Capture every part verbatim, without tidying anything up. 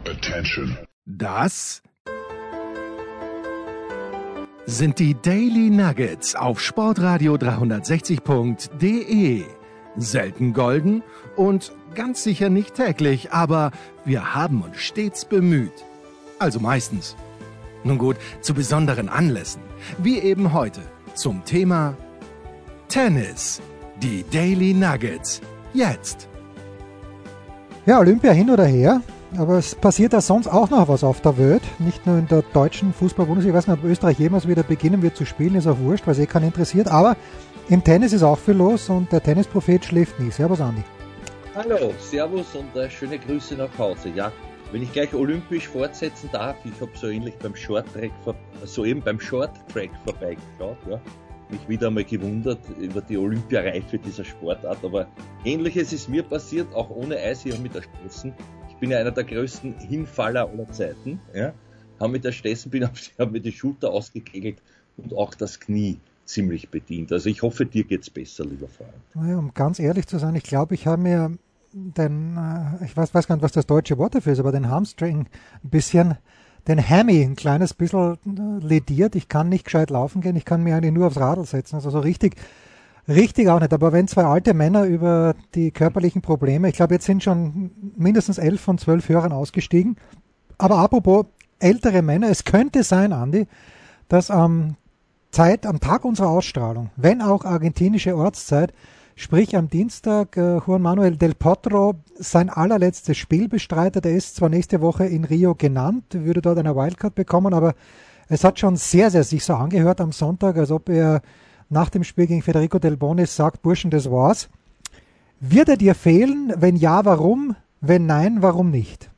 Attention. Das sind die Daily Nuggets auf Sportradio dreihundertsechzig Punkt de. Selten golden und ganz sicher nicht täglich, aber wir haben uns stets bemüht. Also meistens. Nun gut, zu besonderen Anlässen, wie eben heute, zum Thema Tennis. Die Daily Nuggets. Jetzt. Ja, Olympia hin oder her, aber es passiert ja sonst auch noch was auf der Welt. Nicht nur in der deutschen Fußball-Bundesliga. Ich weiß nicht, ob Österreich jemals wieder beginnen wird zu spielen, ist auch wurscht, weil es eh keinen interessiert. Aber im Tennis ist auch viel los und der Tennisprophet schläft nie. Servus, Andi. Hallo, servus und äh, schöne Grüße nach Hause. Ja, wenn ich gleich olympisch fortsetzen darf, ich habe so ähnlich beim Short-Track, soeben beim Short-Track vorbeigeschaut, ja. Mich wieder einmal gewundert über die Olympiareife dieser Sportart, aber Ähnliches ist mir passiert, auch ohne Eis, ich habe mich erstoßen. Ich bin ja einer der größten Hinfaller aller Zeiten, ja. Habe mich erstoßen, bin, habe mir die Schulter ausgekegelt und auch das Knie ziemlich bedient. Also ich hoffe, dir geht's besser, lieber Freund. Naja, um ganz ehrlich zu sein, ich glaube, ich habe mir den, ich weiß, weiß gar nicht, was das deutsche Wort dafür ist, aber den Hamstring ein bisschen, den Hammy ein kleines bisschen lediert. Ich kann nicht gescheit laufen gehen, ich kann mir eigentlich nur aufs Radl setzen. Also so richtig, richtig auch nicht. Aber wenn zwei alte Männer über die körperlichen Probleme, ich glaube, jetzt sind schon mindestens elf von zwölf Hörern ausgestiegen. Aber apropos ältere Männer, es könnte sein, Andi, dass am Zeit, am Tag unserer Ausstrahlung, wenn auch argentinische Ortszeit, sprich am Dienstag, äh, Juan Manuel del Potro sein allerletztes Spiel bestreitet. Er ist zwar nächste Woche in Rio genannt, würde dort eine Wildcard bekommen, aber es hat schon sehr, sehr sich so angehört am Sonntag, als ob er nach dem Spiel gegen Federico Del Bonis sagt, Burschen, das war's. Wird er dir fehlen? Wenn ja, warum? Wenn nein, warum nicht?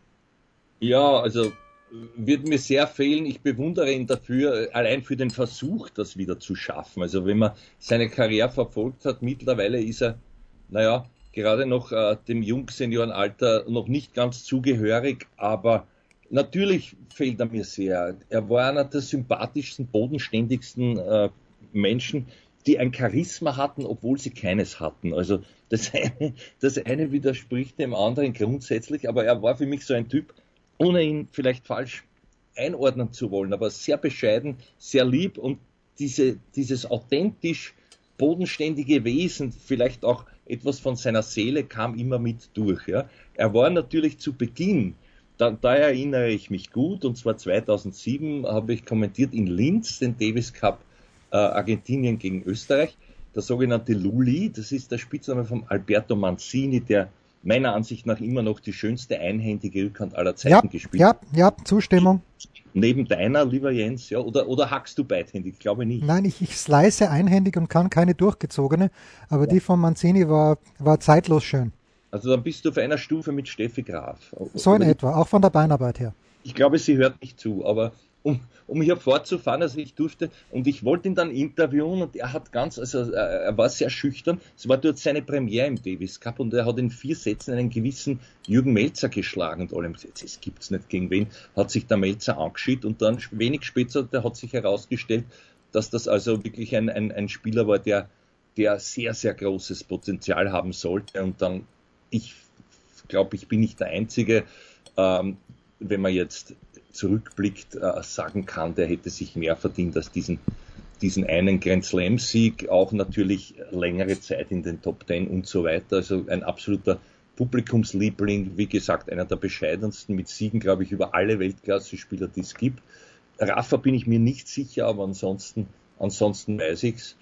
Ja, also wird mir sehr fehlen. Ich bewundere ihn dafür, allein für den Versuch, das wieder zu schaffen. Also wenn man seine Karriere verfolgt hat, mittlerweile ist er, naja, gerade noch äh, dem Jungseniorenalter noch nicht ganz zugehörig, aber natürlich fehlt er mir sehr. Er war einer der sympathischsten, bodenständigsten äh, Menschen, die ein Charisma hatten, obwohl sie keines hatten. Also das eine, das eine widerspricht dem anderen grundsätzlich, aber er war für mich so ein Typ, ohne ihn vielleicht falsch einordnen zu wollen, aber sehr bescheiden, sehr lieb und diese, dieses authentisch bodenständige Wesen, vielleicht auch etwas von seiner Seele, kam immer mit durch. Ja. Er war natürlich zu Beginn, da, da erinnere ich mich gut, und zwar zweitausendsieben habe ich kommentiert in Linz den Davis Cup äh, Argentinien gegen Österreich, der sogenannte Lully, das ist der Spitzname von Alberto Mancini, der meiner Ansicht nach immer noch die schönste einhändige Rückhand aller Zeiten ja, gespielt. Ja, ja, Zustimmung. Neben deiner, lieber Jens, ja, oder, oder hackst du beidhändig? Ich glaube nicht. Nein, ich, ich slice einhändig und kann keine durchgezogene, aber ja. Die von Mancini war, war zeitlos schön. Also dann bist du auf einer Stufe mit Steffi Graf. So in etwa, auch von der Beinarbeit her. Ich glaube, sie hört nicht zu, aber um, um hier fortzufahren, also ich durfte, und ich wollte ihn dann interviewen und er hat ganz, also er war sehr schüchtern, es war dort seine Premiere im Davis Cup und er hat in vier Sätzen einen gewissen Jürgen Melzer geschlagen und alle haben gesagt, das gibt's nicht, gegen wen, hat sich der Melzer angeschieden und dann wenig später, der hat sich herausgestellt, dass das also wirklich ein, ein, ein Spieler war, der, der sehr, sehr großes Potenzial haben sollte und dann, ich glaube, ich bin nicht der Einzige, ähm, wenn man jetzt zurückblickt, äh, sagen kann, der hätte sich mehr verdient als diesen, diesen einen Grand Slam-Sieg, auch natürlich längere Zeit in den Top Ten und so weiter. Also ein absoluter Publikumsliebling, wie gesagt, einer der bescheidensten mit Siegen, glaube ich, über alle Weltklasse-Spieler, die es gibt. Rafa bin ich mir nicht sicher, aber ansonsten, ansonsten weiß ich's.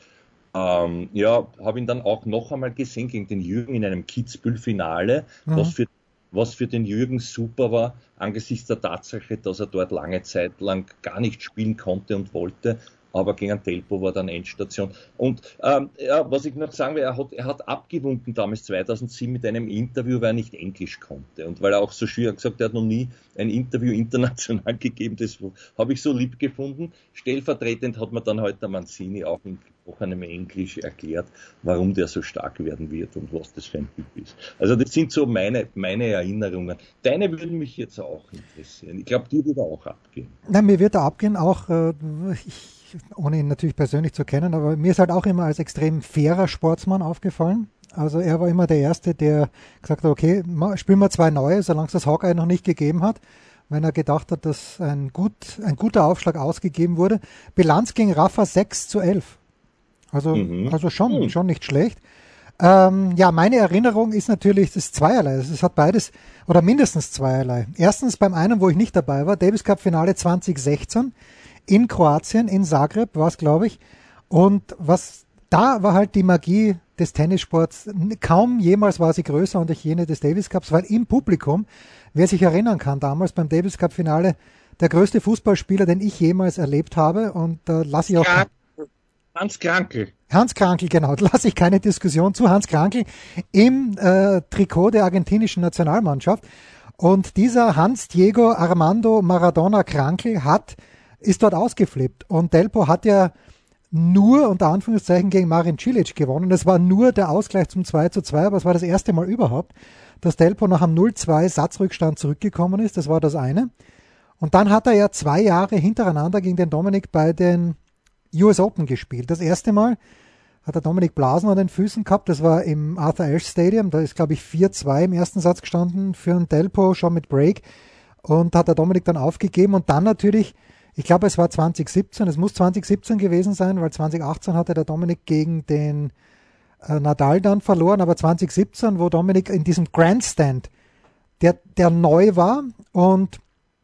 Ähm, ja, habe ihn dann auch noch einmal gesehen gegen den Jürgen in einem Kitzbühel-Finale, mhm. was für was für den Jürgen super war, angesichts der Tatsache, dass er dort lange Zeit lang gar nicht spielen konnte und wollte, aber gegen Delpo war dann Endstation. Und ähm, ja, was ich noch sagen will, er hat, er hat abgewunken damals zweitausendsieben mit einem Interview, weil er nicht Englisch konnte und weil er auch so schwer gesagt, er hat noch nie ein Interview international gegeben, das habe ich so lieb gefunden. Stellvertretend hat mir dann heute der Mancini auch in gebrochenem Englisch erklärt, warum der so stark werden wird und was das für ein Typ ist. Also das sind so meine, meine Erinnerungen. Deine würden mich jetzt auch interessieren. Ich glaube, dir wird er auch abgehen. Nein, mir wird er abgehen, auch äh, ich ohne ihn natürlich persönlich zu kennen, aber mir ist halt auch immer als extrem fairer Sportsmann aufgefallen. Also er war immer der Erste, der gesagt hat, okay, spielen wir zwei neue, solange es das Hawkeye noch nicht gegeben hat. wenn er gedacht hat, dass ein, gut, ein guter Aufschlag ausgegeben wurde. Bilanz gegen Rafa sechs zu elf. Also, mhm. also schon, mhm. schon nicht schlecht. Ähm, ja, meine Erinnerung ist natürlich das zweierlei. Es hat beides, oder mindestens zweierlei. Erstens beim einen, wo ich nicht dabei war, Davis Cup Finale zwanzig sechzehn in Kroatien, in Zagreb war es, glaube ich. Und was da war halt die Magie des Tennissports. Kaum jemals war sie größer und jene des Davis Cups, weil im Publikum, wer sich erinnern kann, damals beim Davis Cup Finale, der größte Fußballspieler, den ich jemals erlebt habe, und da äh, lasse ich auch... Ja, Hans Krankl. Hans Krankl, genau, da lasse ich keine Diskussion zu. Hans Krankl im äh, Trikot der argentinischen Nationalmannschaft. Und dieser Hans Diego Armando Maradona Krankl hat, ist dort ausgeflippt. Und Delpo hat ja nur, unter Anführungszeichen, gegen Marin Cilic gewonnen. Das war nur der Ausgleich zum zwei zu zwei, aber es war das erste Mal überhaupt, dass Delpo nach einem null zwei Satzrückstand zurückgekommen ist. Das war das eine. Und dann hat er ja zwei Jahre hintereinander gegen den Dominik bei den U S Open gespielt. Das erste Mal hat der Dominik Blasen an den Füßen gehabt. Das war im Arthur Ashe Stadium. Da ist, glaube ich, vier zwei im ersten Satz gestanden für einen Delpo, schon mit Break. Und hat der Dominik dann aufgegeben. Und dann natürlich, ich glaube, es war zwanzig siebzehn, es muss zwanzig siebzehn gewesen sein, weil zwanzig achtzehn hatte der Dominik gegen den äh, Nadal dann verloren. Aber zwanzig siebzehn, wo Dominik in diesem Grandstand, der, der neu war, und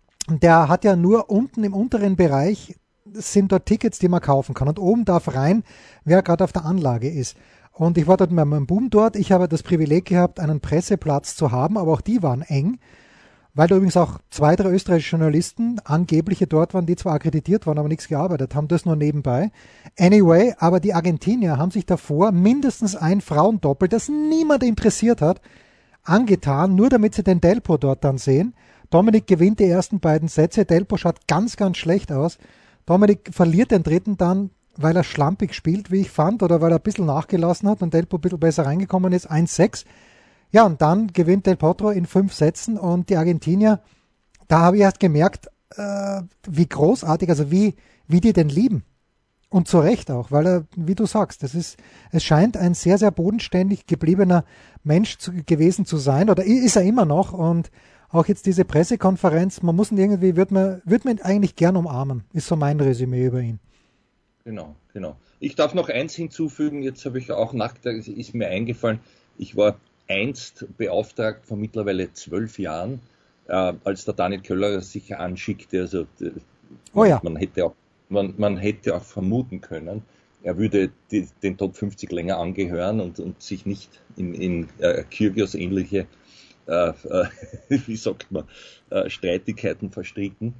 der hat ja nur unten im unteren Bereich, sind dort Tickets, die man kaufen kann. Und oben darf rein, wer gerade auf der Anlage ist. Und ich war dort mit meinem Boom dort. Ich habe das Privileg gehabt, einen Presseplatz zu haben, aber auch die waren eng, weil da übrigens auch zwei, drei österreichische Journalisten, angebliche dort waren, die zwar akkreditiert waren, aber nichts gearbeitet haben, das nur nebenbei. Anyway, aber die Argentinier haben sich davor mindestens ein Frauendoppel, das niemand interessiert hat, angetan, nur damit sie den Delpo dort dann sehen. Dominik gewinnt die ersten beiden Sätze, Delpo schaut ganz, ganz schlecht aus. Dominik verliert den dritten dann, weil er schlampig spielt, wie ich fand, oder weil er ein bisschen nachgelassen hat und Delpo ein bisschen besser reingekommen ist, eins sechs. Ja, und dann gewinnt Del Potro in fünf Sätzen, und die Argentinier, da habe ich erst gemerkt, äh, wie großartig, also wie, wie die den lieben. Und zu Recht auch, weil er, wie du sagst, das ist, es scheint ein sehr, sehr bodenständig gebliebener Mensch zu, gewesen zu sein, oder ist er immer noch, und auch jetzt diese Pressekonferenz, man muss ihn irgendwie, wird man, wird man ihn eigentlich gern umarmen, ist so mein Resümee über ihn. Genau, genau. Ich darf noch eins hinzufügen, jetzt habe ich auch nach, ist mir eingefallen, ich war einst beauftragt vor mittlerweile zwölf Jahren, äh, als der Daniel Köller sich anschickte, also äh, oh ja. man, hätte auch, man, man hätte auch vermuten können, er würde die, den Top fünfzig länger angehören und, und sich nicht in, in äh, Kyrgios ähnliche Äh, äh, wie sagt man, äh, Streitigkeiten verstricken.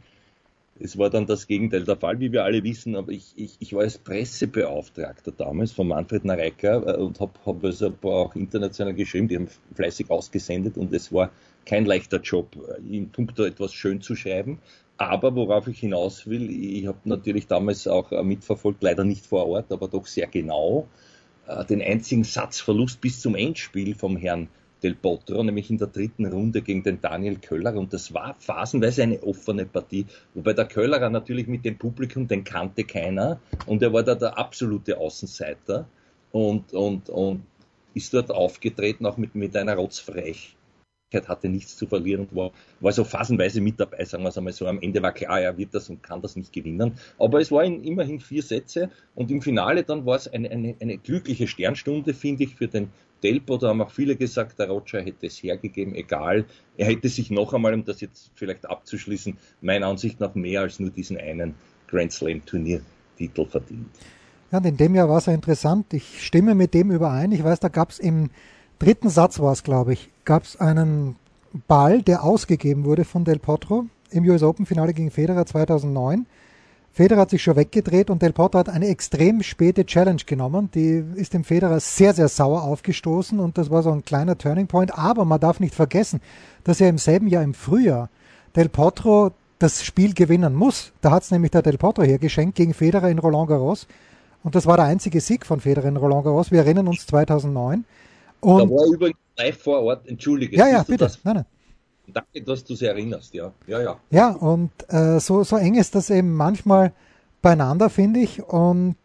Es war dann das Gegenteil der Fall, wie wir alle wissen, aber ich, ich, ich war als Pressebeauftragter damals von Manfred Nareika äh, und habe hab also auch international geschrieben, die haben fleißig ausgesendet, und es war kein leichter Job, in puncto etwas schön zu schreiben. Aber worauf ich hinaus will, ich habe natürlich damals auch äh, mitverfolgt, leider nicht vor Ort, aber doch sehr genau, äh, den einzigen Satzverlust bis zum Endspiel vom Herrn Del Potro, nämlich in der dritten Runde gegen den Daniel Köllerer, und das war phasenweise eine offene Partie, wobei der Köllerer natürlich mit dem Publikum, den kannte keiner, und er war da der absolute Außenseiter und, und, und ist dort aufgetreten, auch mit, mit einer Rotzfrechheit, hatte nichts zu verlieren und war, war so phasenweise mit dabei, sagen wir es einmal so. Am Ende war klar, er wird das und kann das nicht gewinnen, aber es waren immerhin vier Sätze, und im Finale dann war es eine, eine, eine glückliche Sternstunde, finde ich, für den Delpo. Da haben auch viele gesagt, der Roger hätte es hergegeben, egal. Er hätte sich noch einmal, um das jetzt vielleicht abzuschließen, meiner Ansicht nach mehr als nur diesen einen Grand Slam Turniertitel verdient. Ja, und in dem Jahr war es ja interessant. Ich stimme mit dem überein. Ich weiß, da gab es im dritten Satz, war es glaube ich, gab es einen Ball, der ausgegeben wurde von Del Potro im U S Open Finale gegen Federer zweitausendneun. Federer hat sich schon weggedreht, und Del Potro hat eine extrem späte Challenge genommen. Die ist dem Federer sehr, sehr sauer aufgestoßen, und das war so ein kleiner Turning Point. Aber man darf nicht vergessen, dass er im selben Jahr im Frühjahr Del Potro das Spiel gewinnen muss. Da hat es nämlich der Del Potro hergeschenkt gegen Federer in Roland Garros. Und das war der einzige Sieg von Federer in Roland Garros. Wir erinnern uns zweitausendneun. Und da war übrigens live vor Ort, entschuldige. Ja, ja, bitte. Das? Nein, nein. Danke, dass du sie erinnerst, ja. Ja, ja. Ja, und äh, so, so eng ist das eben manchmal beieinander, finde ich. Und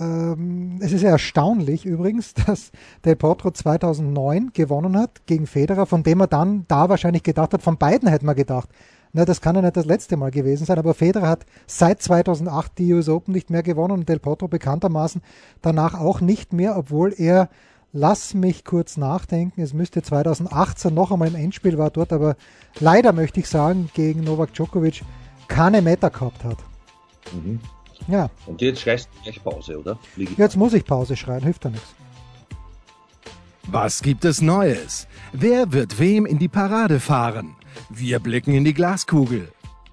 ähm, es ist ja erstaunlich übrigens, dass Del Potro zweitausendneun gewonnen hat gegen Federer, von dem er dann da wahrscheinlich gedacht hat, von beiden hätte man gedacht, Na, das kann ja nicht das letzte Mal gewesen sein, aber Federer hat seit zweitausendacht die U S Open nicht mehr gewonnen und Del Potro bekanntermaßen danach auch nicht mehr, obwohl er, lass mich kurz nachdenken, es müsste zweitausendachtzehn noch einmal im Endspiel war dort, aber leider möchte ich sagen, gegen Novak Djokovic keine Meter gehabt hat. Mhm. Ja. Und jetzt schreist du gleich Pause, oder? Jetzt muss ich Pause schreien, hilft ja nichts. Was gibt es Neues? Wer wird wem in die Parade fahren? Wir blicken in die Glaskugel.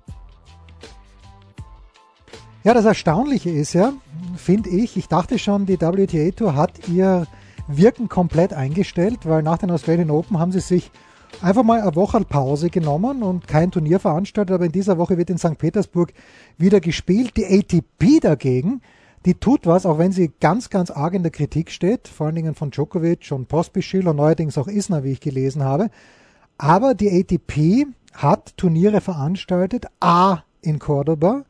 Ja, das Erstaunliche ist ja, finde ich, ich dachte schon, die W T A Tour hat ihr Wirken komplett eingestellt, weil nach den Australian Open haben sie sich einfach mal eine Woche Pause genommen und kein Turnier veranstaltet, aber in dieser Woche wird in Sankt Petersburg wieder gespielt. Die A T P dagegen, die tut was, auch wenn sie ganz, ganz arg in der Kritik steht, vor allen Dingen von Djokovic und Pospischil und neuerdings auch Isner, wie ich gelesen habe. Aber die A T P hat Turniere veranstaltet, A in Cordoba,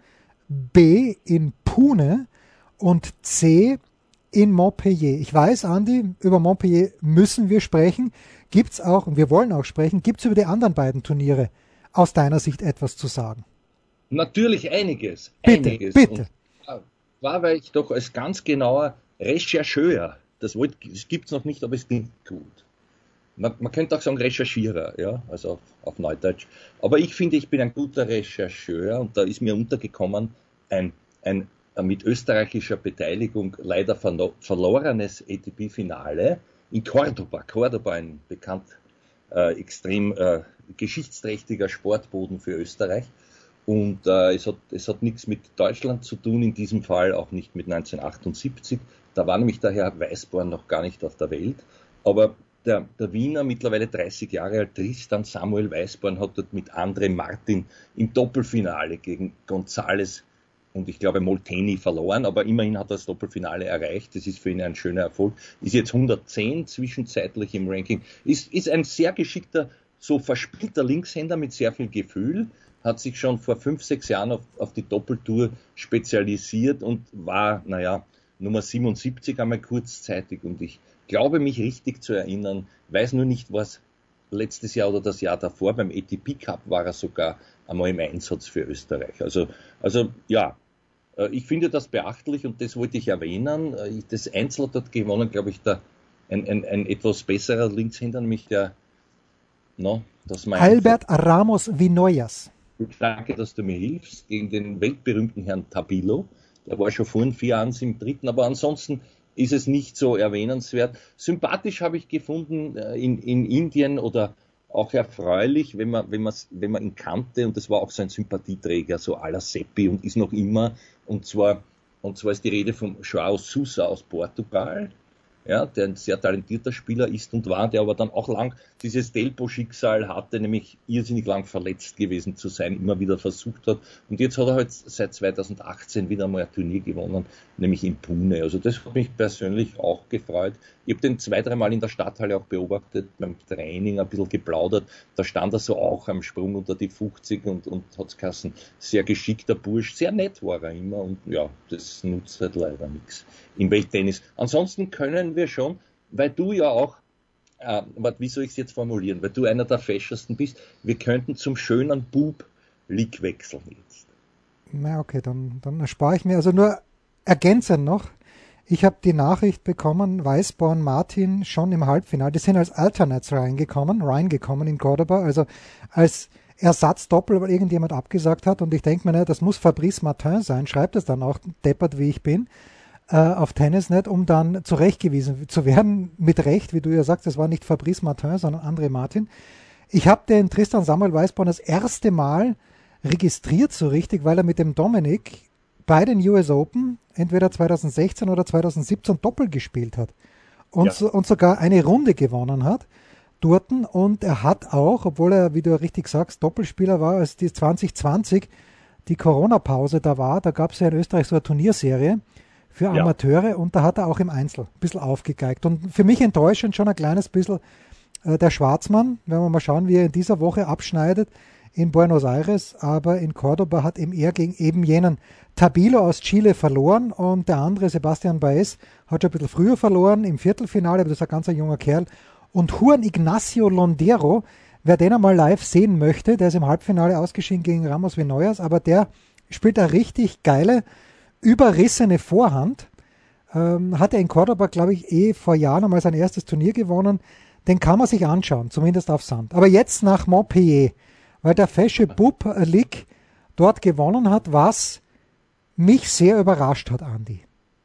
B in Pune und C in Montpellier. Ich weiß, Andi, über Montpellier müssen wir sprechen. Gibt's auch, und wir wollen auch sprechen, gibt's über die anderen beiden Turniere aus deiner Sicht etwas zu sagen? Natürlich einiges. Bitte, einiges. bitte. Und war, weil ich doch als ganz genauer Rechercheur, das, wollt, das gibt's noch nicht, aber es klingt gut. Man, man könnte auch sagen Recherchierer, ja, also auf, auf Neudeutsch. Aber ich finde, ich bin ein guter Rechercheur und da ist mir untergekommen ein, ein mit österreichischer Beteiligung leider verlo- verlorenes A T P-Finale in Cordoba. Cordoba, ein bekannt äh, extrem äh, geschichtsträchtiger Sportboden für Österreich. Und äh, es hat, es hat nichts mit Deutschland zu tun, in diesem Fall auch nicht mit neunzehnhundertachtundsiebzig. Da war nämlich der Herr Weisborn noch gar nicht auf der Welt. Aber der, der Wiener, mittlerweile dreißig Jahre alt, Tristan Samuel Weisborn, hat dort mit André Martin im Doppelfinale gegen González und ich glaube Molteni verloren, aber immerhin hat er das Doppelfinale erreicht. Das ist für ihn ein schöner Erfolg. Ist jetzt hundertzehn zwischenzeitlich im Ranking. Ist, ist ein sehr geschickter, so verspielter Linkshänder mit sehr viel Gefühl. Hat sich schon vor fünf, sechs Jahren auf, auf die Doppeltour spezialisiert und war, naja, Nummer siebenundsiebzig einmal kurzzeitig. Und ich glaube, mich richtig zu erinnern, weiß nur nicht, was letztes Jahr oder das Jahr davor, beim A T P Cup war er sogar einmal im Einsatz für Österreich. Also, also ja, ich finde das beachtlich und das wollte ich erwähnen. Das Einzel hat dort gewonnen, glaube ich, der, ein, ein, ein etwas besserer Linkshänder, nämlich der, no, das mein Albert Ramos Vinoyas. Danke, dass du mir hilfst, gegen den weltberühmten Herrn Tabilo. Der war schon vor vier Jahren im dritten, aber ansonsten ist es nicht so erwähnenswert. Sympathisch habe ich gefunden in, in Indien oder auch erfreulich, wenn man, wenn man, wenn man ihn kannte, und das war auch so ein Sympathieträger, so à la Seppi und ist noch immer, und zwar, und zwar ist die Rede von João Sousa aus Portugal, ja, der ein sehr talentierter Spieler ist und war, der aber dann auch lang dieses Delpo-Schicksal hatte, nämlich irrsinnig lang verletzt gewesen zu sein, immer wieder versucht hat. Und jetzt hat er halt seit zweitausendachtzehn wieder mal ein Turnier gewonnen, nämlich in Pune. Also das hat mich persönlich auch gefreut. Ich habe den zwei, dreimal in der Stadthalle auch beobachtet, beim Training ein bisschen geplaudert. Da stand er so auch am Sprung unter die fünfzig und, und hat's geheißen, sehr geschickter Bursch. Sehr nett war er immer und ja, das nutzt halt leider nichts im Welttennis. Ansonsten können wir schon, weil du ja auch, äh, wie soll ich es jetzt formulieren, weil du einer der feschesten bist, wir könnten zum schönen Bub-League wechseln jetzt. Na okay, dann, dann erspare ich mir, also nur ergänzend noch, ich habe die Nachricht bekommen, Weisborn, Martin schon im Halbfinale, die sind als Alternates reingekommen, reingekommen in Cordoba, also als Ersatzdoppel, weil irgendjemand abgesagt hat und ich denke mir, ne, das muss Fabrice Martin sein, schreibt es dann auch, deppert wie ich bin, auf Tennisnet, um dann zurechtgewiesen zu werden, mit Recht, wie du ja sagst, das war nicht Fabrice Martin, sondern André Martin. Ich habe den Tristan Samuel Weisborn das erste Mal registriert so richtig, weil er mit dem Dominik bei den U S Open entweder zweitausendsechzehn oder zweitausendsiebzehn Doppel gespielt hat und, ja. so, und sogar eine Runde gewonnen hat dort, und er hat auch, obwohl er, wie du richtig sagst, Doppelspieler war, als die zwanzig zwanzig die Corona-Pause da war, da gab es ja in Österreich so eine Turnierserie für Amateure, ja. Und da hat er auch im Einzel ein bisschen aufgegeigt. Und für mich enttäuschend schon ein kleines bisschen äh, der Schwarzmann, wenn wir mal schauen, wie er in dieser Woche abschneidet in Buenos Aires, aber in Cordoba hat eben er gegen eben jenen Tabilo aus Chile verloren und der andere, Sebastian Baez, hat schon ein bisschen früher verloren im Viertelfinale, aber das ist ein ganz junger Kerl. Und Juan Ignacio Londero, wer den einmal live sehen möchte, der ist im Halbfinale ausgeschieden gegen Ramos Vinoyas, aber der spielt eine richtig geile, überrissene Vorhand. Ähm, hat er in Cordoba, glaube ich, eh vor Jahren einmal sein erstes Turnier gewonnen. Den kann man sich anschauen, zumindest auf Sand. Aber jetzt nach Montpellier, weil der Fesche Bub Lig dort gewonnen hat, was mich sehr überrascht hat, Andi.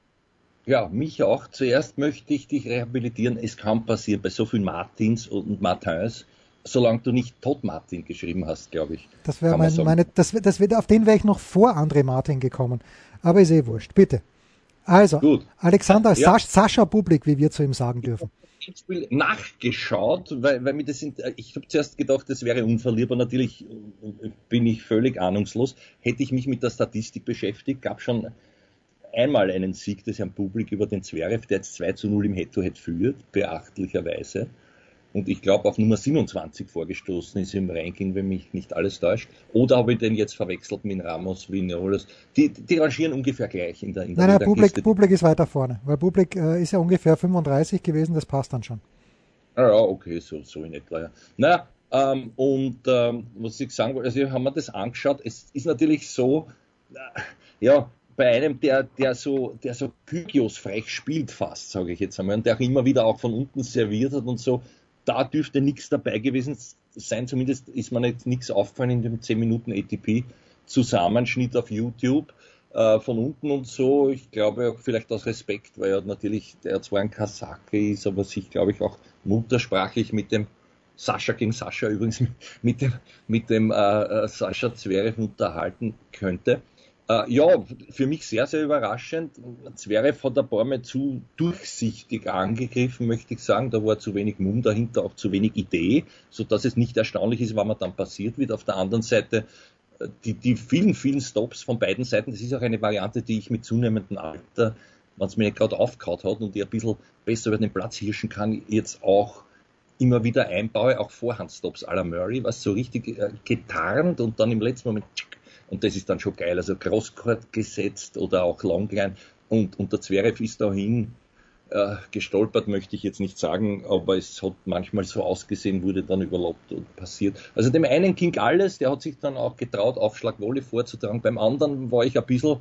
Ja, mich auch. Zuerst möchte ich dich rehabilitieren. Es kann passieren bei so vielen Martins und Martins, solange du nicht Todd Martin geschrieben hast, glaube ich. Das wäre mein, meine, das, das wird, auf den wäre ich noch vor André Martin gekommen. Aber ist eh wurscht. Bitte. Also, Gut. Alexander ja. Sascha Bublik, wie wir zu ihm sagen dürfen. Ich habe das Spiel nachgeschaut, weil, weil mir das sind, ich habe zuerst gedacht, das wäre unverlierbar. Natürlich bin ich völlig ahnungslos. Hätte ich mich mit der Statistik beschäftigt, gab schon einmal einen Sieg des Herrn Bublik über den Zverev, der jetzt zwei zu null im Head-to-Head führt, beachtlicherweise. Und ich glaube auf Nummer siebenundzwanzig vorgestoßen ist im Ranking, wenn mich nicht alles täuscht. Oder habe ich den jetzt verwechselt mit Ramos, Vinolas? Die, die rangieren ungefähr gleich in der in Nein, nein, der Bublik, Bublik ist weiter vorne, weil Bublik äh, ist ja ungefähr fünfunddreißig gewesen, das passt dann schon. Ah ja, okay, so, so in etwa, ja. Naja, ähm, und ähm, was ich sagen wollte, also wir haben wir das angeschaut, es ist natürlich so, äh, ja, bei einem, der, der so, der so Kygios frech spielt fast, sage ich jetzt einmal, und der auch immer wieder auch von unten serviert hat und so, da dürfte nichts dabei gewesen sein, zumindest ist mir jetzt nichts aufgefallen in dem zehn Minuten A T P-Zusammenschnitt auf YouTube äh, von unten und so. Ich glaube auch vielleicht aus Respekt, weil er natürlich, der zwar ein Kasake ist, aber sich, glaube ich, auch muttersprachlich mit dem Sascha gegen Sascha übrigens, mit dem, mit dem äh, Sascha Zverev unterhalten könnte. Uh, ja, für mich sehr, sehr überraschend. Zverev hat ein paar Mal zu durchsichtig angegriffen, möchte ich sagen. Da war zu wenig Mumm dahinter, auch zu wenig Idee, sodass es nicht erstaunlich ist, was man dann passiert wird. Auf der anderen Seite, die, die vielen, vielen Stops von beiden Seiten, das ist auch eine Variante, die ich mit zunehmendem Alter, wenn es mir nicht gerade aufgehauen hat und ich ein bisschen besser über den Platz hirschen kann, jetzt auch immer wieder einbaue, auch Vorhandstops à la Murray, was so richtig äh, getarnt und dann im letzten Moment und das ist dann schon geil, also Crosscourt gesetzt oder auch Longline und, und der Zverev ist dahin äh, gestolpert, möchte ich jetzt nicht sagen, aber es hat manchmal so ausgesehen, wurde dann überlappt und passiert. Also dem einen ging alles, der hat sich dann auch getraut, Aufschlag-Volley vorzutragen, beim anderen war ich ein bisschen,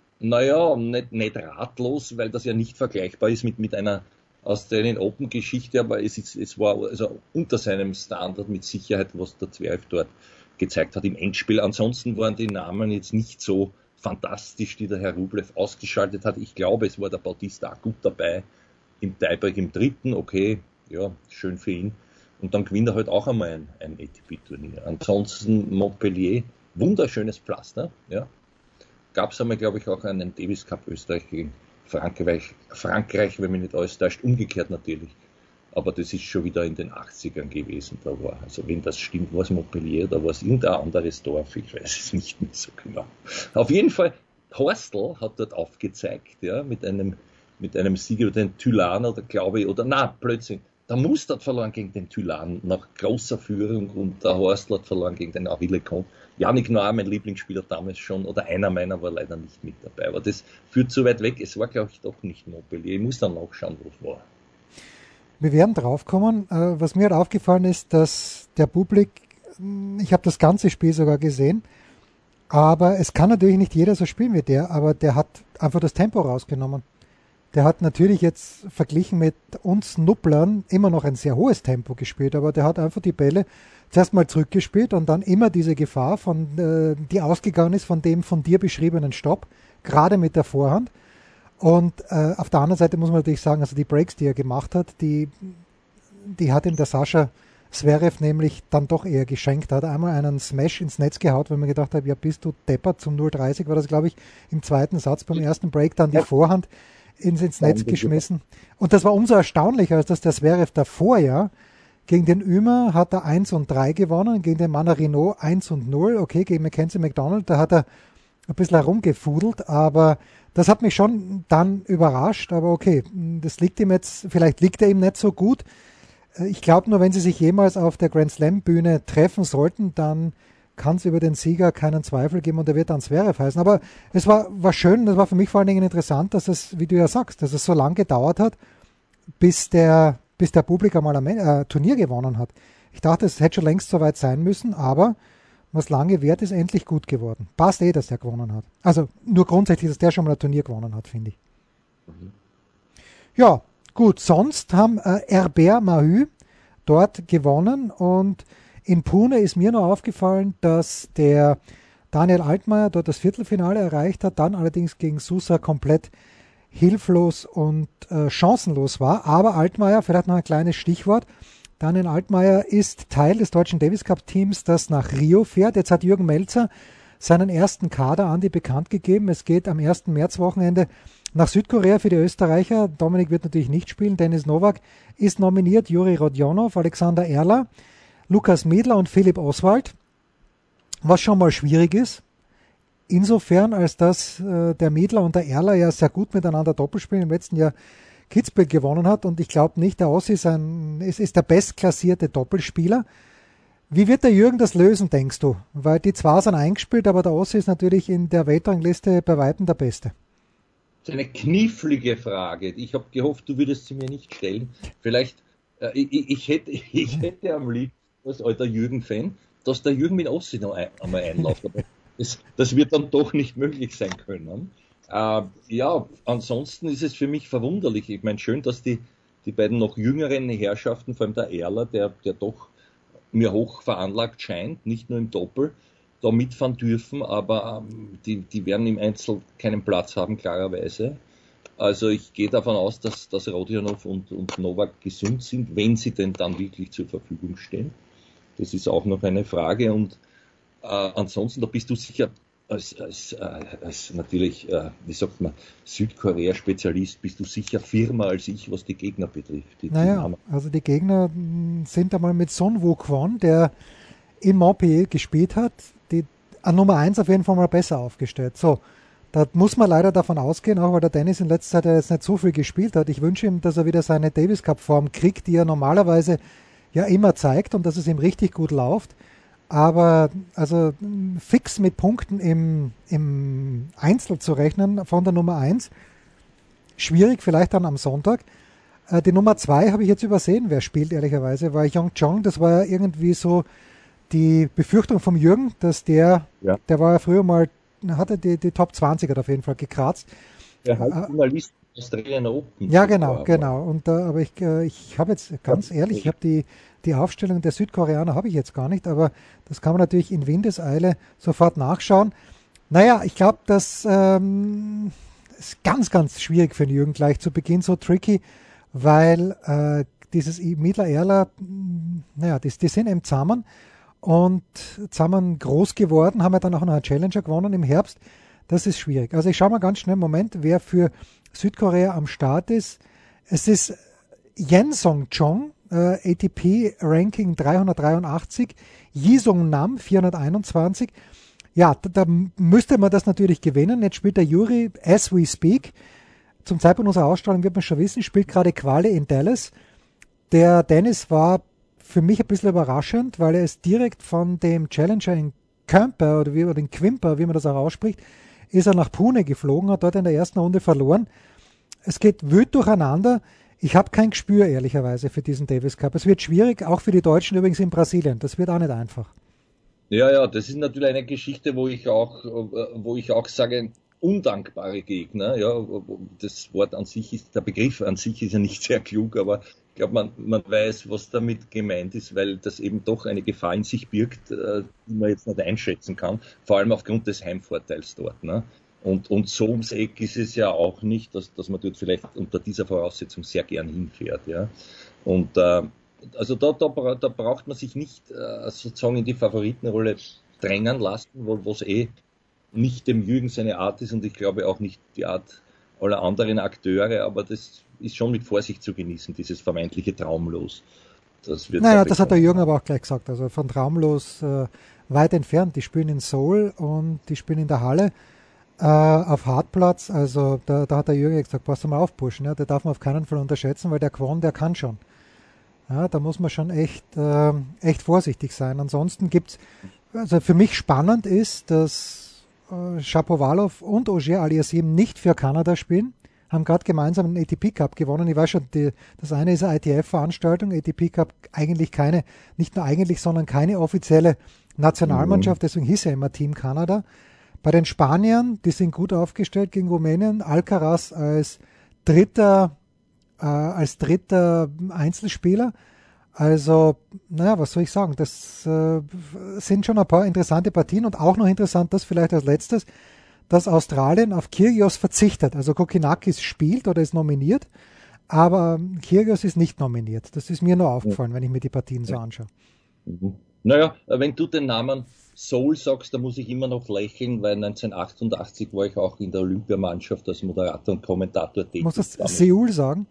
naja, nicht, nicht ratlos, weil das ja nicht vergleichbar ist mit, mit einer Australian Open Geschichte, aber es, ist, es war also unter seinem Standard mit Sicherheit, was der Zverev dort gezeigt hat im Endspiel. Ansonsten waren die Namen jetzt nicht so fantastisch, die der Herr Rublev ausgeschaltet hat. Ich glaube, es war der Bautista auch gut dabei im Tiebreak im dritten. Okay, ja, schön für ihn. Und dann gewinnt er halt auch einmal ein, ein A T P-Turnier. Ansonsten Montpellier, wunderschönes Pflaster. Ja. Gab es einmal, glaube ich, auch einen Davis Cup Österreich gegen Frankreich, Frankreich, wenn mich nicht alles täuscht, umgekehrt natürlich. Aber das ist schon wieder in den achtzigern gewesen. Da war, also wenn das stimmt, war es Montpellier, da war es irgendein anderes Dorf, ich weiß es nicht mehr so genau. Auf jeden Fall, Horstl hat dort aufgezeigt, ja, mit einem, mit einem Sieg über den Thulan oder glaube ich, oder na, plötzlich, der Must hat verloren gegen den Thulan nach großer Führung und der Horstl hat verloren gegen den Avile Comte. Yannick Noah, mein Lieblingsspieler damals schon, oder einer meiner war leider nicht mit dabei, aber das führt zu weit weg. Es war, glaube ich, doch nicht Montpellier. Ich muss dann nachschauen, wo es war. Wir werden draufkommen. Was mir halt aufgefallen ist, dass der Bublik, ich habe das ganze Spiel sogar gesehen, aber es kann natürlich nicht jeder so spielen wie der, aber der hat einfach das Tempo rausgenommen. Der hat natürlich jetzt verglichen mit uns Nupplern immer noch ein sehr hohes Tempo gespielt, aber der hat einfach die Bälle zuerst mal zurückgespielt und dann immer diese Gefahr, von, die ausgegangen ist von dem von dir beschriebenen Stopp, gerade mit der Vorhand. Und äh, auf der anderen Seite muss man natürlich sagen, also die Breaks, die er gemacht hat, die, die hat ihm der Sascha Zverev nämlich dann doch eher geschenkt. Da hat er einmal einen Smash ins Netz gehaut, weil man gedacht hat, ja bist du deppert, zum null dreißig war das, glaube ich, im zweiten Satz beim ersten Break, dann die Vorhand ins, ins Netz geschmissen. Und das war umso erstaunlicher, als dass der Zverev davor ja gegen den Ümer hat er eins und drei gewonnen, gegen den Manarino eins und null, okay, gegen Mackenzie McDonald, da hat er ein bisschen herumgefudelt, aber das hat mich schon dann überrascht, aber okay, das liegt ihm jetzt, vielleicht liegt er ihm nicht so gut. Ich glaube nur, wenn sie sich jemals auf der Grand Slam Bühne treffen sollten, dann kann es über den Sieger keinen Zweifel geben und er wird dann Zverev heißen. Aber es war, war schön, das war für mich vor allen Dingen interessant, dass es, wie du ja sagst, dass es so lange gedauert hat, bis der, bis der Bublik einmal ein äh, Turnier gewonnen hat. Ich dachte, es hätte schon längst soweit sein müssen, aber was lange währt, ist endlich gut geworden. Passt eh, dass der gewonnen hat. Also nur grundsätzlich, dass der schon mal ein Turnier gewonnen hat, finde ich. Mhm. Ja, gut. Sonst haben äh, Herbert Mahü dort gewonnen und in Pune ist mir noch aufgefallen, dass der Daniel Altmaier dort das Viertelfinale erreicht hat, dann allerdings gegen Sousa komplett hilflos und äh, chancenlos war. Aber Altmaier, vielleicht noch ein kleines Stichwort, Daniel Altmaier ist Teil des deutschen Davis Cup Teams, das nach Rio fährt. Jetzt hat Jürgen Melzer seinen ersten Kader an die bekannt gegeben. Es geht am ersten Märzwochenende nach Südkorea für die Österreicher. Dominik wird natürlich nicht spielen. Denis Novak ist nominiert, Juri Rodionov, Alexander Erler, Lukas Miedler und Philipp Oswald, was schon mal schwierig ist. Insofern, als dass äh, der Miedler und der Erler ja sehr gut miteinander Doppel spielen, im letzten Jahr Kitzbühel gewonnen hat und ich glaube nicht, der Ossi ist, ein, ist, ist der bestklassierte Doppelspieler. Wie wird der Jürgen das lösen, denkst du? Weil die zwei sind eingespielt, aber der Ossi ist natürlich in der Weltrangliste bei Weitem der Beste. Das ist eine knifflige Frage. Ich habe gehofft, du würdest sie mir nicht stellen. Vielleicht, äh, ich, ich, hätte, ich hätte am liebsten als alter Jürgen-Fan, dass der Jürgen mit Ossi noch ein, einmal einläuft. Aber das, das wird dann doch nicht möglich sein können. Äh, ja, ansonsten ist es für mich verwunderlich. Ich meine, schön, dass die, die beiden noch jüngeren Herrschaften, vor allem der Erler, der, der doch mir hoch veranlagt scheint, nicht nur im Doppel, da mitfahren dürfen, aber ähm, die, die werden im Einzel keinen Platz haben, klarerweise. Also ich gehe davon aus, dass, dass Rodionov und, und Novak gesund sind, wenn sie denn dann wirklich zur Verfügung stehen. Das ist auch noch eine Frage und äh, ansonsten, da bist du sicher als, als, äh, als natürlich, äh, wie sagt man, Südkorea-Spezialist, bist du sicher firmer als ich, was die Gegner betrifft. Die naja, also die Gegner sind einmal mit Son Woo Kwon, der in Montpellier gespielt hat, die an Nummer eins auf jeden Fall mal besser aufgestellt. So, da muss man leider davon ausgehen, auch weil der Dennis in letzter Zeit jetzt nicht so viel gespielt hat. Ich wünsche ihm, dass er wieder seine Davis Cup Form kriegt, die er normalerweise ja immer zeigt und dass es ihm richtig gut läuft. Aber also fix mit Punkten im, im Einzel zu rechnen von der Nummer eins, schwierig, vielleicht dann am Sonntag. Äh, die Nummer zwei habe ich jetzt übersehen, wer spielt ehrlicherweise, war Yong Chong, das war ja irgendwie so die Befürchtung vom Jürgen, dass der, ja. der war ja früher mal, hatte die, die Top zwanzig hat auf jeden Fall gekratzt. Der Halbfinalist äh, Australian Open. Ja, genau, genau. Und, äh, aber ich, äh, ich habe jetzt, ganz ja. ehrlich, ich habe die, die Aufstellung der Südkoreaner habe ich jetzt gar nicht, aber das kann man natürlich in Windeseile sofort nachschauen. Naja, ich glaube, das ähm, ist ganz, ganz schwierig für den Jürgen gleich zu Beginn, so tricky, weil äh, dieses Miedler Erler, naja, die, die sind eben zusammen und zusammen groß geworden, haben ja dann auch noch einen Challenger gewonnen im Herbst. Das ist schwierig. Also ich schaue mal ganz schnell, Moment, wer für Südkorea am Start ist. Es ist Yen Song Chong, äh, A T P Ranking dreihundertdreiundachtzig, Yi-Sung Nam vierhunderteinundzwanzig. Ja, da, da müsste man das natürlich gewinnen. Jetzt spielt der Juri, as we speak, zum Zeitpunkt unserer Ausstrahlung wird man schon wissen, spielt gerade Quali in Dallas. Der Dennis war für mich ein bisschen überraschend, weil er ist direkt von dem Challenger in Quimper oder, wie, oder in Quimper, wie man das auch ausspricht, ist er nach Pune geflogen, hat dort in der ersten Runde verloren. Es geht wild durcheinander. Ich habe kein Gespür, ehrlicherweise, für diesen Davis Cup. Es wird schwierig, auch für die Deutschen übrigens in Brasilien. Das wird auch nicht einfach. Ja, ja, das ist natürlich eine Geschichte, wo ich auch, wo ich auch sage, undankbare Gegner. Ja, das Wort an sich ist, der Begriff an sich ist ja nicht sehr klug, aber ich glaube, man, man weiß, was damit gemeint ist, weil das eben doch eine Gefahr in sich birgt, die man jetzt nicht einschätzen kann, vor allem aufgrund des Heimvorteils dort. Ne? Und, und so ums Eck ist es ja auch nicht, dass, dass man dort vielleicht unter dieser Voraussetzung sehr gern hinfährt. Ja? Und äh, also da, da, da braucht man sich nicht äh, sozusagen in die Favoritenrolle drängen lassen, wo es eh nicht dem Jürgen seine Art ist und ich glaube auch nicht die Art aller anderen Akteure, aber das ist schon mit Vorsicht zu genießen, dieses vermeintliche Traumlos. Das wird naja, das hat der Jürgen aber auch gleich gesagt, also von Traumlos äh, weit entfernt. Die spielen in Seoul und die spielen in der Halle äh, auf Hartplatz, also da, da hat der Jürgen gesagt, pass mal auf, Burschen, ja, der darf man auf keinen Fall unterschätzen, weil der Kwon, der kann schon. Ja, da muss man schon echt, äh, echt vorsichtig sein. Ansonsten gibt's, also für mich spannend ist, dass äh, Shapovalov und Ogier Aliassime nicht für Kanada spielen. haben gerade gemeinsam einen A T P Cup gewonnen. Ich weiß schon, die, das eine ist eine I T F-Veranstaltung, A T P Cup eigentlich keine, nicht nur eigentlich, sondern keine offizielle Nationalmannschaft, deswegen hieß er immer Team Kanada. Bei den Spaniern, die sind gut aufgestellt gegen Rumänien, Alcaraz als dritter, äh, als dritter Einzelspieler. Also, naja, was soll ich sagen, das äh, sind schon ein paar interessante Partien und auch noch interessant, das vielleicht als letztes, dass Australien auf Kyrgios verzichtet. Also Kokkinakis spielt oder ist nominiert, aber Kyrgios ist nicht nominiert. Das ist mir nur aufgefallen, wenn ich mir die Partien so anschaue. Mhm. Naja, wenn du den Namen Seoul sagst, da muss ich immer noch lächeln, weil neunzehnhundertachtundachtzig war ich auch in der Olympiamannschaft als Moderator und Kommentator tätig. Muss das Seoul sagen?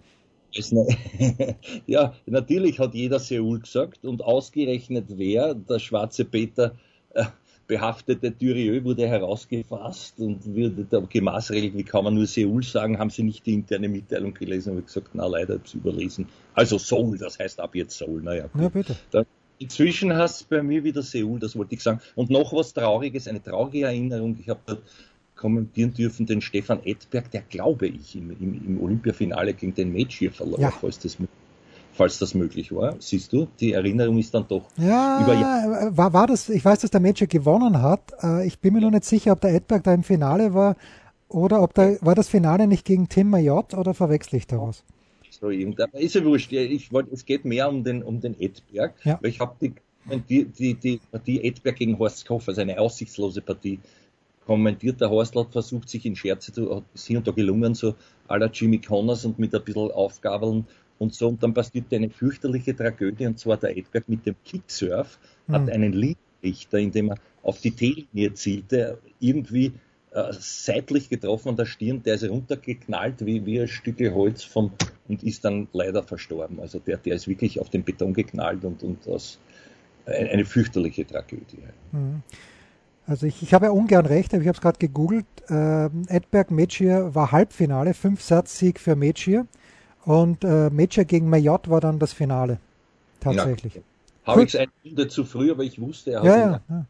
Ja, natürlich hat jeder Seoul gesagt und ausgerechnet wer, der schwarze Peter äh, behaftete Durieux wurde herausgefasst und wurde da gemaßregelt, wie kann man nur Seoul sagen, haben sie nicht die interne Mitteilung gelesen und gesagt, na leider, habe ich es überlesen. Also Seoul, das heißt ab jetzt Seoul, naja. Ja, bitte. Da, inzwischen hast du bei mir wieder Seoul, das wollte ich sagen. Und noch was Trauriges, eine traurige Erinnerung, ich habe dort kommentieren dürfen den Stefan Edberg, der, glaube ich, im, im, im Olympiafinale gegen den Mejir verlor, ja. falls, das, falls das möglich war. Siehst du, die Erinnerung ist dann doch ja, über Jahre. War, war das, ich weiß, dass der Mejir gewonnen hat. Ich bin mir nur nicht sicher, ob der Edberg da im Finale war oder ob da, war das Finale nicht gegen Tim Mayotte oder verwechsel ich daraus? So, ist ja wurscht. Ich wollte, es geht mehr um den, um den Edberg, ja. weil ich habe die, die, die, die Partie Edberg gegen Horst Koff, also eine aussichtslose Partie, kommentiert. Der Horst hat versucht, sich in Scherze zu, ist hier und da gelungen, so à la Jimmy Connors und mit ein bisschen Aufgabeln und so. Und dann passiert eine fürchterliche Tragödie, und zwar der Edberg mit dem Kicksurf mhm. hat einen Linienrichter, indem er auf die T-Linie zielte, irgendwie äh, seitlich getroffen an der Stirn, der ist runtergeknallt wie, wie ein Stück Holz vom, und ist dann leider verstorben. Also der, der ist wirklich auf den Beton geknallt und, und das, eine, eine fürchterliche Tragödie. Mhm. Also ich, ich habe ja ungern recht, aber ich habe es gerade gegoogelt. Äh, Edberg Mejir war Halbfinale, Fünf-Satz-Sieg für Mejir und äh, Mejir gegen Mayotte war dann das Finale. Tatsächlich. Ja. Habe ich es eine Runde zu früh, aber ich wusste, er hat ja, ihn ja, ja.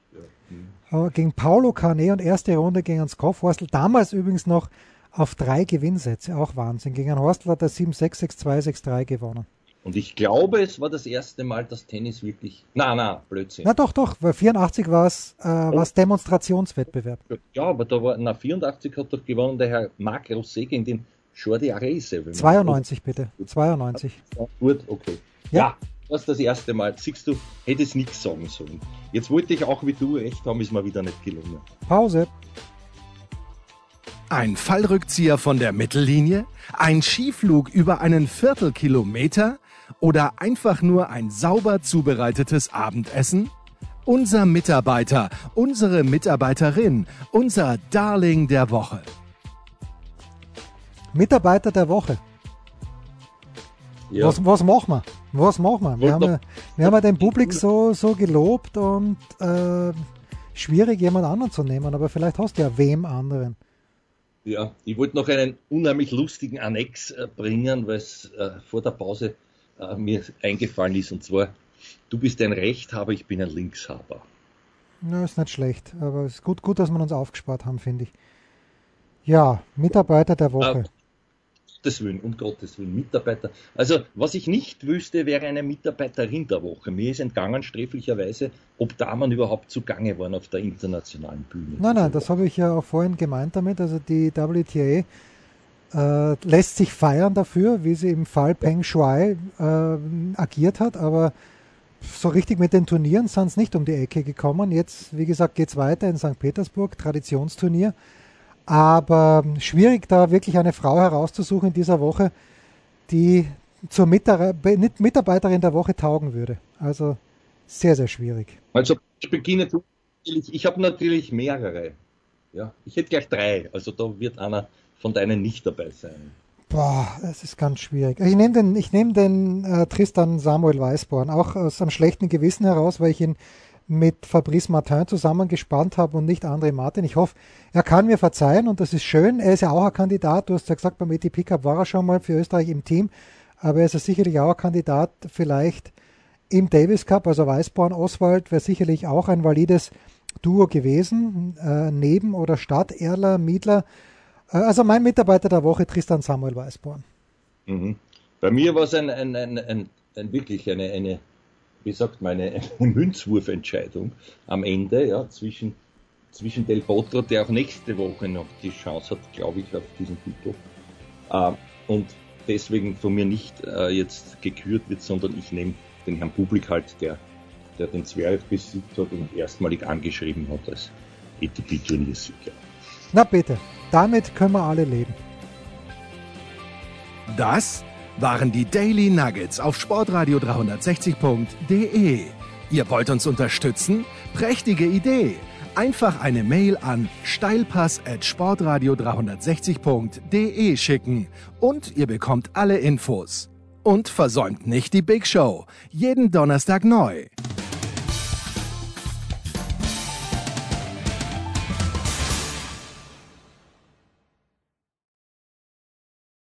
Aber gegen Paulo Carnet und erste Runde gegen einen Skov-Horstl, damals übrigens noch auf drei Gewinnsätze, auch Wahnsinn. Gegen einen Horstl hat er sieben sechs, sechs zwei, sechs drei gewonnen. Und ich glaube, es war das erste Mal, dass Tennis wirklich... Na, na, Blödsinn. Na doch, doch, weil vierundachtzig war es äh, oh. Demonstrationswettbewerb. Ja, aber da war, na, vierundachtzig hat doch gewonnen der Herr Marc Rosset gegen den Jordi Arese. zweiundneunzig bitte, zweiundneunzig. Ja, gut, okay. Ja. ja, das ist das erste Mal. Siehst du, hätte es nichts sagen sollen. Jetzt wollte ich auch wie du recht haben, ist mir wieder nicht gelungen. Pause. Ein Fallrückzieher von der Mittellinie? Ein Skiflug über einen Viertelkilometer? Oder einfach nur ein sauber zubereitetes Abendessen? Unser Mitarbeiter, unsere Mitarbeiterin, unser Darling der Woche. Mitarbeiter der Woche. Ja. Was, was machen wir? Was machen wir? Wir haben, ja, wir haben ja den Publik so, so gelobt und äh, schwierig jemand anderen zu nehmen, aber vielleicht hast du ja wem anderen. Ja, ich wollte noch einen unheimlich lustigen Annex äh, bringen, weil es äh, vor der Pause äh, mir eingefallen ist, und zwar, du bist ein Rechthaber, ich bin ein Linkshaber. Ja, ist nicht schlecht, aber es ist gut, gut, dass wir uns aufgespart haben, finde ich. Ja, Mitarbeiter der Woche. Äh, Gottes Willen, um Gottes Willen, Mitarbeiter. Also, was ich nicht wüsste, wäre eine Mitarbeiterin der Woche. Mir ist entgangen, sträflicherweise, ob Damen überhaupt zugange waren auf der internationalen Bühne. Nein, nein, das habe ich ja auch vorhin gemeint damit. Also die W T A äh, lässt sich feiern dafür, wie sie im Fall Peng Shuai äh, agiert hat, aber so richtig mit den Turnieren sind es nicht um die Ecke gekommen. Jetzt, wie gesagt, geht es weiter in Sankt Petersburg, Traditionsturnier. Aber schwierig, da wirklich eine Frau herauszusuchen in dieser Woche, die zur Mitarbeiterin der Woche taugen würde. Also sehr, sehr schwierig. Also ich beginne, ich habe natürlich mehrere. Ja, ich hätte gleich drei. Also da wird einer von deinen nicht dabei sein. Boah, es ist ganz schwierig. Ich nehme den, ich nehm den äh, Tristan Samuel Weisborn, auch aus einem schlechten Gewissen heraus, weil ich ihn mit Fabrice Martin zusammengespannt habe und nicht André Martin. Ich hoffe, er kann mir verzeihen und das ist schön. Er ist ja auch ein Kandidat. Du hast ja gesagt, beim A T P Cup war er schon mal für Österreich im Team, aber er ist ja sicherlich auch ein Kandidat vielleicht im Davis Cup. Also Weisborn, Oswald wäre sicherlich auch ein valides Duo gewesen, äh, neben oder statt Erler, Miedler. Also mein Mitarbeiter der Woche, Tristan Samuel Weißborn. Mhm. Bei mir war es ein, ein, ein, ein, ein wirklich eine, eine, wie sagt man, eine, eine Münzwurfentscheidung am Ende, ja, zwischen, zwischen Del Potro, der auch nächste Woche noch die Chance hat, glaube ich, auf diesen Titel. Äh, und deswegen von mir nicht äh, jetzt gekürt wird, sondern ich nehme den Herrn Bublik halt, der, der den Zverev besiegt hat und erstmalig angeschrieben hat als A T P-Turniersieger. Na bitte, damit können wir alle leben. Das waren die Daily Nuggets auf sportradio dreihundertsechzig punkt de. Ihr wollt uns unterstützen? Prächtige Idee! Einfach eine Mail an steilpass at sportradio dreihundertsechzig punkt de schicken und ihr bekommt alle Infos. Und versäumt nicht die Big Show. Jeden Donnerstag neu.